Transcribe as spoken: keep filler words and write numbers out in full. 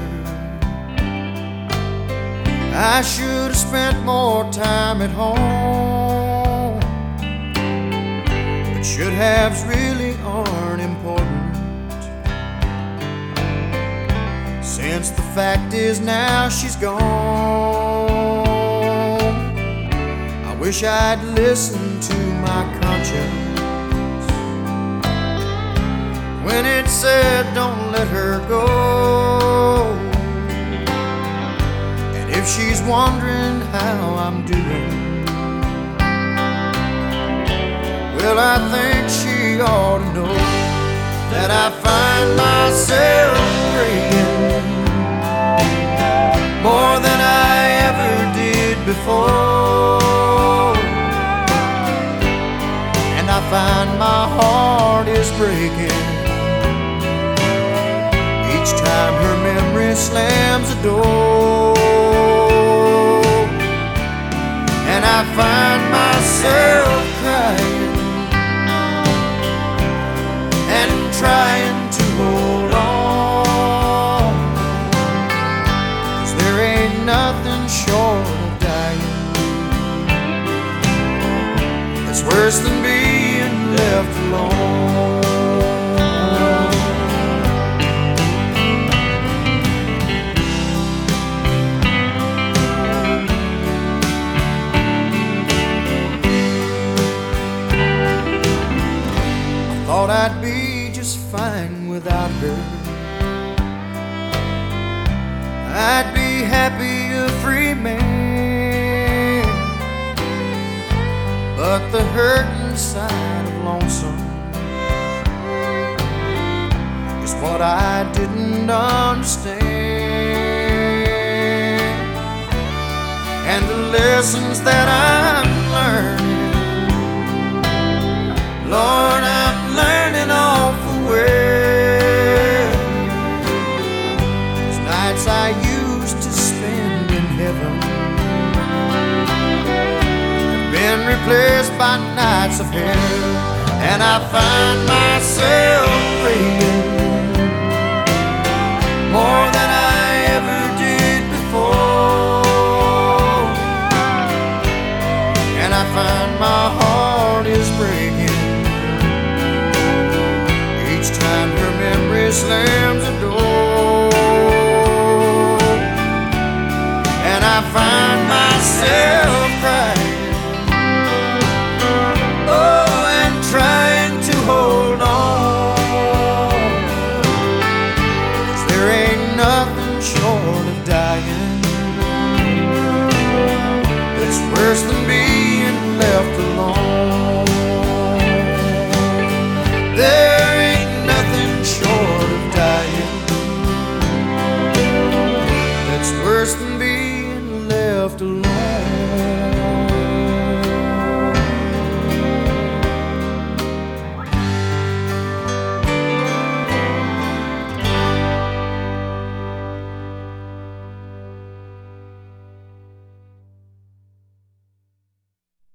I should have spent more time at home, but should haves really aren't important, since the fact is now she's gone. I wish I'd listened to my conscience when it said don't let her go. And if she's wondering how I'm doing, well, I think she ought to know that I find myself praying more than I ever did before, and I find my heart is breaking each time her memory slams a door. And I find myself crying and trying to hold on, 'cause there ain't nothing short of dying that's worse than being left alone. Thought I'd be just fine without her. I'd be happy a free man, but the hurt inside of lonesome is what I didn't understand. And the lessons that I'm learning, Lord, I'm learning awful well. Those nights I used to spend in heaven have been replaced by nights of hell. And I find myself praying more